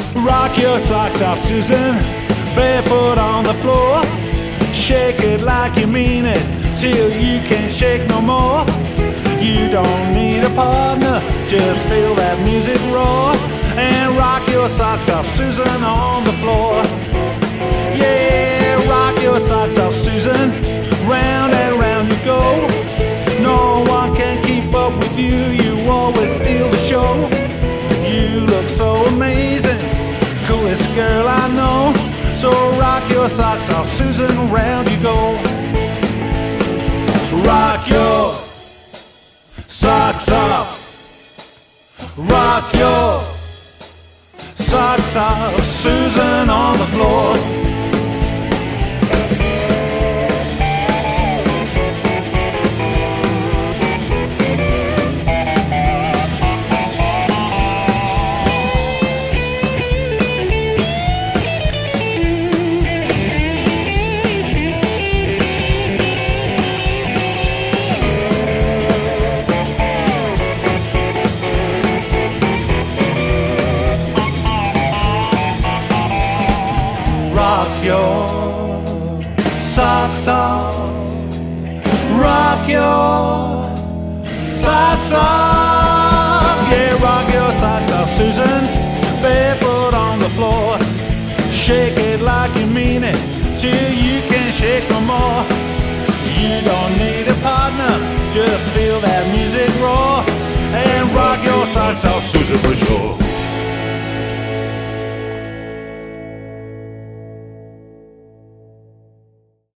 Rock your socks off, Susan, barefoot on the floor. Shake it like you mean it, till you can't shake no more. You don't need a partner, just feel that music roar. And rock your socks off, Susan, on the floor. Yeah, rock your socks off, Susan, round and round you go. No one can keep up with you, you always steal the show. You look so amazing, coolest girl I know. So rock your socks off, Susan, round you go. Rock your socks off. Rock your socks off, Susan, on the floor. Rock your socks off. Rock your socks off. Yeah, rock your socks off, Susan, barefoot on the floor. Shake it like you mean it, till you can't shake no more. You don't need a partner, just feel that music roar. And rock your socks off, Susan, for sure.